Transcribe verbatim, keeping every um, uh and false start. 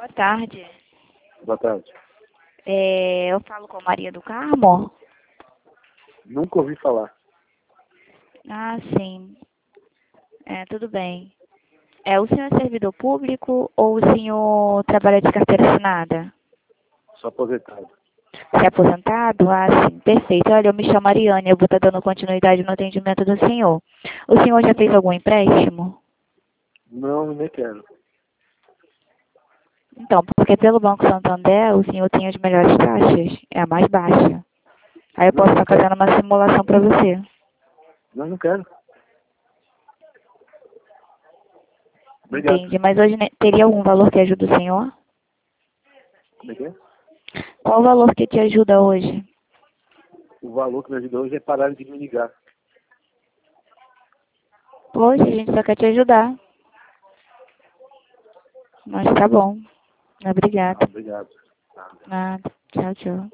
Boa tarde. Boa tarde. É, eu falo com Maria do Carmo? Nunca ouvi falar. Ah, sim. É, tudo bem. É, o senhor é servidor público ou o senhor trabalha de carteira assinada? Sou aposentado. Você é aposentado? Ah, sim. Perfeito. Olha, eu me chamo Ariane, eu vou estar dando continuidade no atendimento do senhor. O senhor já fez algum empréstimo? Não, nem quero. Então, porque pelo Banco Santander, o senhor tem as melhores taxas, é a mais baixa. Aí eu Não, posso não estar quero. fazendo uma simulação para você. Não, não quero. Obrigado. Entendi. Mas hoje ne- teria algum valor que ajuda o senhor? Como é que é? Qual o valor que te ajuda hoje? O valor que me ajudou hoje é parar de me ligar. Poxa, a gente só quer te ajudar. Mas tá bom. Ah, Obrigada. obrigado. Ah. Nada. Tchau, tchau.